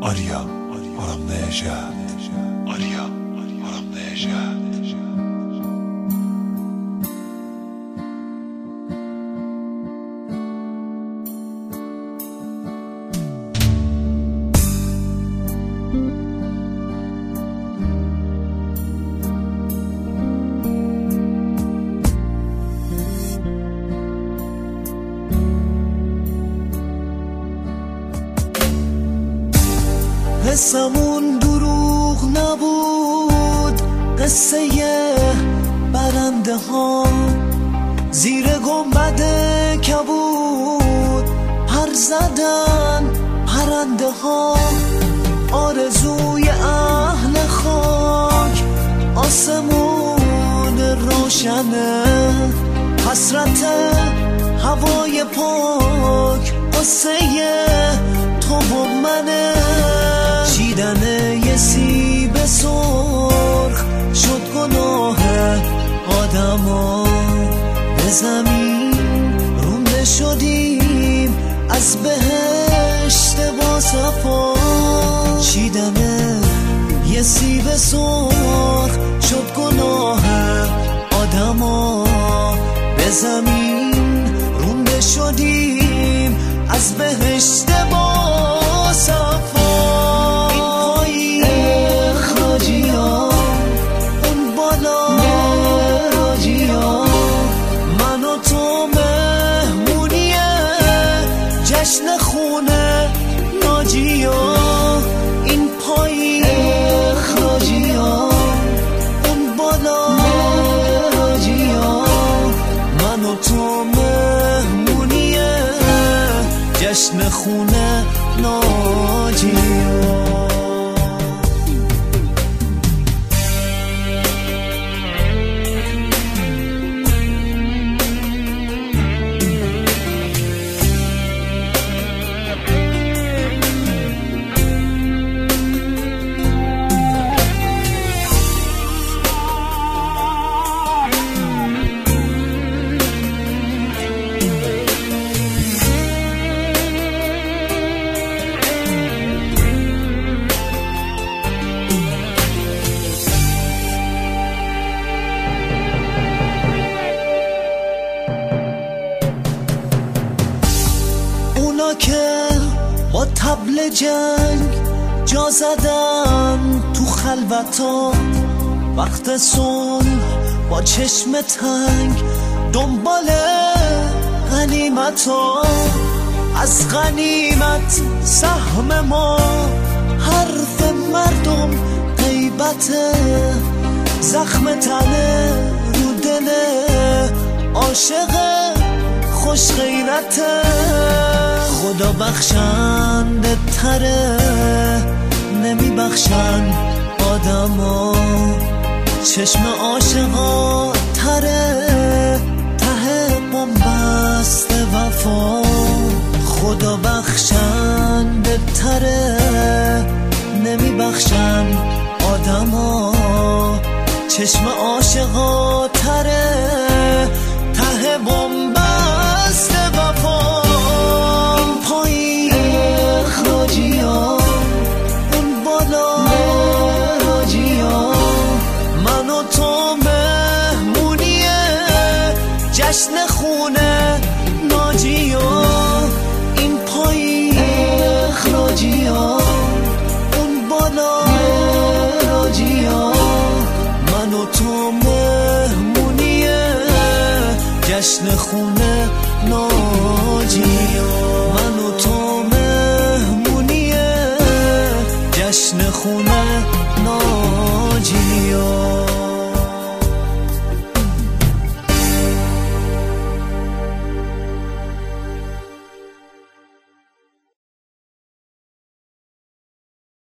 آریا آرام نژاد، آریا آرام نژاد. حسمون دروغ نبود، قصه برنده ها زیر گنبد کبود پر زدن پرنده ها. آرزوی اهل خاک آسمون روشنه، حسرت هوای پاک قصه تو و منه. چیدن یه سیب سرخ شد گناه آدما، به زمین رونده شدیم از بهشت با صفا. چیدن یه سیب سرخ شد گناه آدما، به زمین رونده شدیم از بهشت با صفا. جشن خونه ناجیا، این پایی اخراجیا، اون بالا راجیا، من و تو مهمونیه جشن خونه ناجیا. که با طبل جنگ جا زدن تو خلوتا، وقت صلح با چشم تنگ دنبال غنیمتا. از غنیمت سهم ما حرف مردم غیبته، زخم تنه رو دل عاشق خوش غیرته. خدا بخشنده تره، نمی بخشن آدما، چشم عاشقا تره ته بنبست وفا. خدا بخشنده تره، نمی بخشن آدما، چشم عاشقا تره ته بنبست وفا. این پایی اخراجیا، اون بالا راجیا، من و تو مهمونیه جشن خونه ناجیا. این پایی اخراجیا، اون بالا راجیا، من و تو مهمونیه جشن خونه ناجیا. من و تو مهمونیه جشن خونه